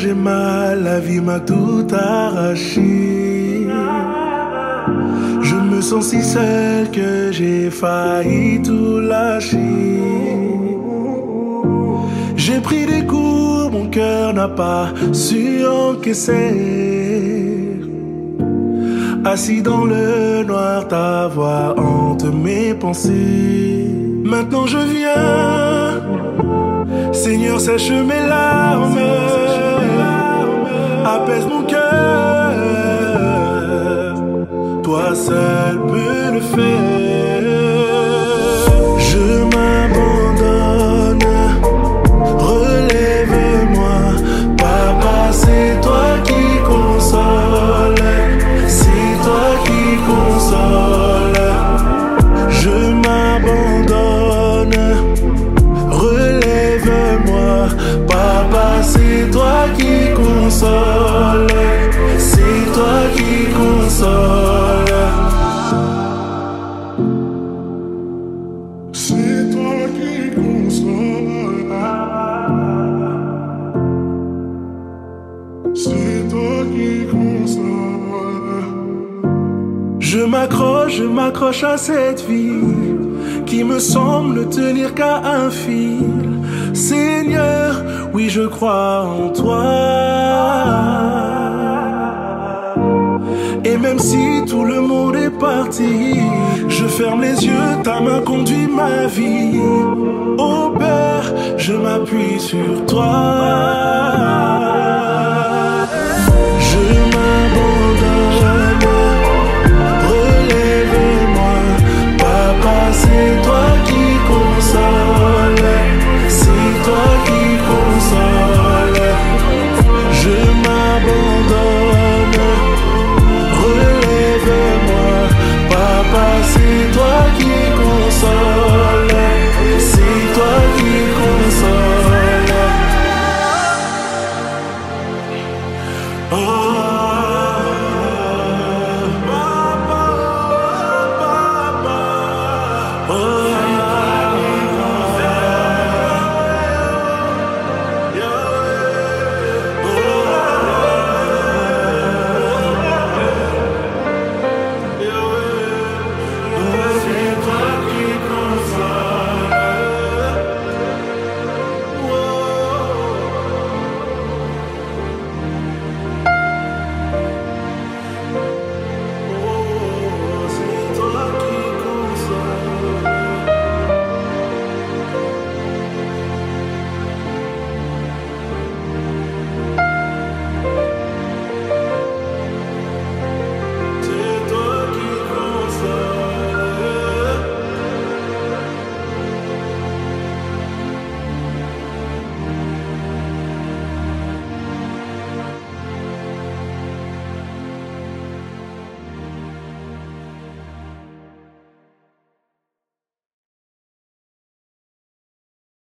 j'ai mal, la vie m'a tout arraché. Je me sens si seul que j'ai failli tout lâcher. J'ai pris des coups, mon cœur n'a pas su encaisser. Assis dans le noir, ta voix hante mes pensées. Maintenant je viens, Seigneur, sèche mes larmes, apaise mon cœur. Toi seul peux le faire. Je m'abandonne, relève-moi, Papa, c'est toi qui console, c'est toi qui console. Je m'abandonne, relève-moi, Papa, c'est toi qui console, c'est toi qui console. C'est toi qui console. C'est toi qui console. Je m'accroche à cette vie qui me semble ne tenir qu'à un fil. Seigneur, oui, je crois en toi. Et même si tout le monde est parti, je ferme les yeux, ta main conduit ma vie. Oh Père, je m'appuie sur toi.